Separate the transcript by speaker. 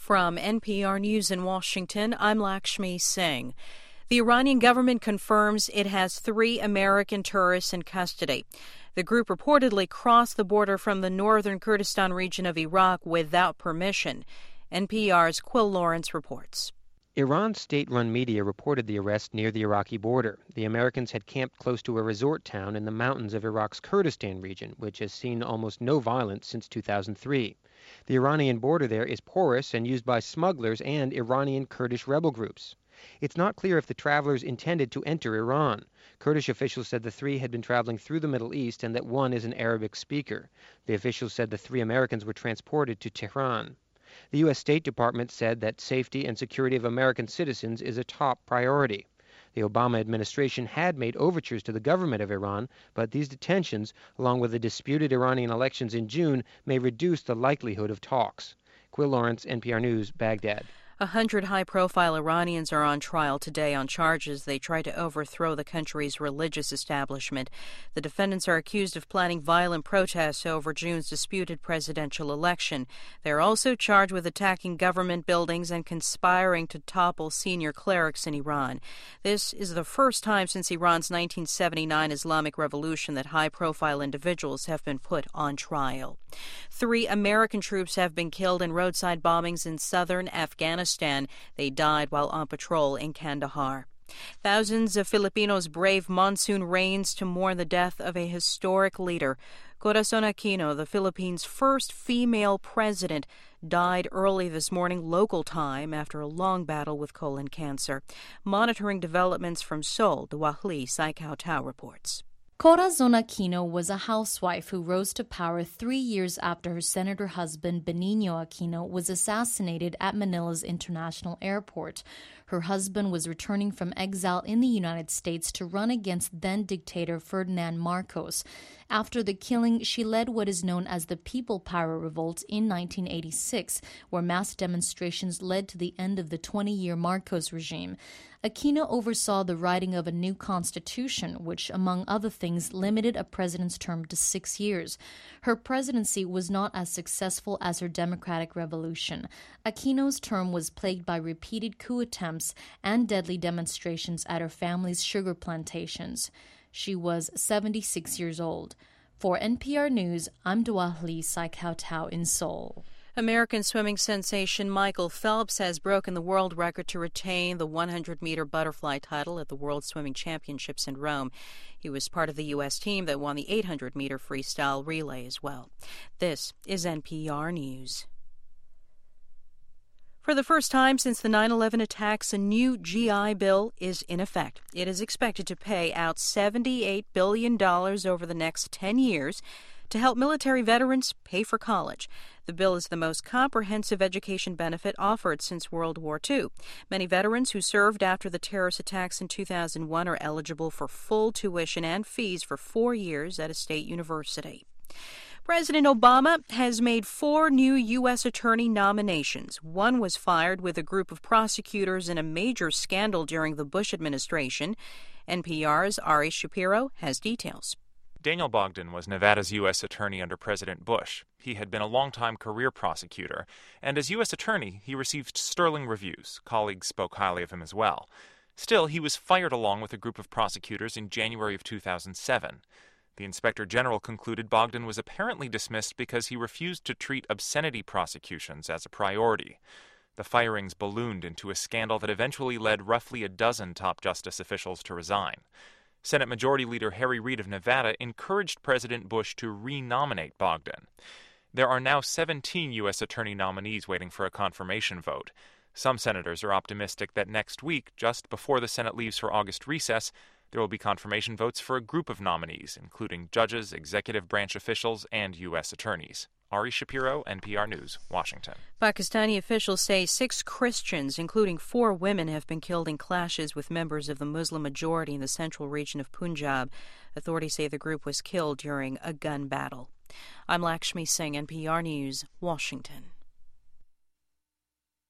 Speaker 1: From NPR News in Washington, I'm Lakshmi Singh. The Iranian government confirms it has 3 American tourists in custody. The group reportedly crossed the border from the northern Kurdistan region of Iraq without permission. NPR's Quill Lawrence reports.
Speaker 2: Iran's state-run media reported the arrest near the Iraqi border. The Americans had camped close to a resort town in the mountains of Iraq's Kurdistan region, which has seen almost no violence since 2003. The Iranian border there is porous and used by smugglers and Iranian Kurdish rebel groups. It's not clear if the travelers intended to enter Iran. Kurdish officials said the 3 had been traveling through the Middle East and that one is an Arabic speaker. The officials said the 3 Americans were transported to Tehran. The U.S. State Department said that safety and security of American citizens is a top priority. The Obama administration had made overtures to the government of Iran, but these detentions, along with the disputed Iranian elections in June, may reduce the likelihood of talks. Quill Lawrence, NPR News, Baghdad.
Speaker 1: 100 high-profile Iranians are on trial today on charges they tried to overthrow the country's religious establishment. The defendants are accused of planning violent protests over June's disputed presidential election. They are also charged with attacking government buildings and conspiring to topple senior clerics in Iran. This is the first time since Iran's 1979 Islamic Revolution that high-profile individuals have been put on trial. 3 American troops have been killed in roadside bombings in southern Afghanistan. They died while on patrol in Kandahar. Thousands of Filipinos brave monsoon rains to mourn the death of a historic leader. Corazon Aquino, the Philippines' first female president, died early this morning local time after a long battle with colon cancer. Monitoring developments from Seoul, Duahli Saikao reports.
Speaker 3: Corazon Aquino was a housewife who rose to power 3 years after her senator husband Benigno Aquino was assassinated at Manila's International Airport. Her husband was returning from exile in the United States to run against then-dictator Ferdinand Marcos. After the killing, she led what is known as the People Power Revolt in 1986, where mass demonstrations led to the end of the 20-year Marcos regime. Aquino oversaw the writing of a new constitution, which, among other things, limited a president's term to 6 years. Her presidency was not as successful as her democratic revolution. Aquino's term was plagued by repeated coup attempts and deadly demonstrations at her family's sugar plantations. She was 76 years old. For NPR News, I'm Duahli Saikao in Seoul.
Speaker 1: American swimming sensation Michael Phelps has broken the world record to retain the 100-meter butterfly title at the World Swimming Championships in Rome. He was part of the U.S. team that won the 800-meter freestyle relay as well. This is NPR News. For the first time since the 9/11 attacks, a new GI Bill is in effect. It is expected to pay out $78 billion over the next 10 years to help military veterans pay for college. The bill is the most comprehensive education benefit offered since World War II. Many veterans who served after the terrorist attacks in 2001 are eligible for full tuition and fees for 4 years at a state university. President Obama has made 4 new U.S. attorney nominations. One was fired with a group of prosecutors in a major scandal during the Bush administration. NPR's Ari Shapiro has details.
Speaker 4: Daniel Bogdan was Nevada's U.S. attorney under President Bush. He had been a longtime career prosecutor, and as U.S. attorney, he received sterling reviews. Colleagues spoke highly of him as well. Still, he was fired along with a group of prosecutors in January of 2007. The Inspector General concluded Bogdan was apparently dismissed because he refused to treat obscenity prosecutions as a priority. The firings ballooned into a scandal that eventually led roughly a dozen top justice officials to resign. Senate Majority Leader Harry Reid of Nevada encouraged President Bush to re-nominate Bogdan. There are now 17 U.S. attorney nominees waiting for a confirmation vote. Some senators are optimistic that next week, just before the Senate leaves for August recess, there will be confirmation votes for a group of nominees, including judges, executive branch officials, and U.S. attorneys. Ari Shapiro, NPR News, Washington.
Speaker 1: Pakistani officials say 6 Christians, including 4 women, have been killed in clashes with members of the Muslim majority in the central region of Punjab. Authorities say the group was killed during a gun battle. I'm Lakshmi Singh, NPR News, Washington.